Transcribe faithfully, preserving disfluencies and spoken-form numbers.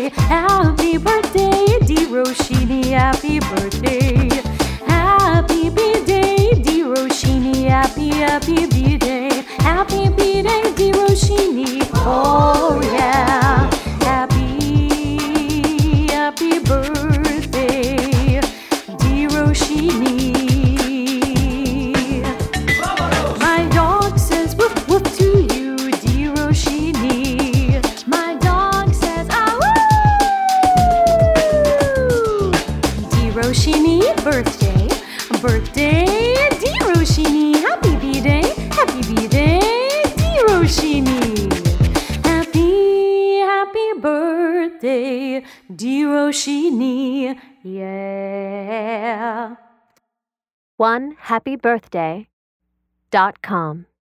birthday, happy birthday, dear Roshini, happy birthday. Happy B-Day, dear Roshini, happy, happy B-Day. Happy B-Day, dear Roshini, oh yeah. Happy, happy birthday, dear Roshini. My dog says woof woof to you, dear Roshini. My dog says ah woo. Dear Roshini, birthday, birthday, dear Roshini. Happy B-Day, happy B-Day, dear Roshini. Happy, happy birthday, dear Roshini. Yeah. one happy birthday dot com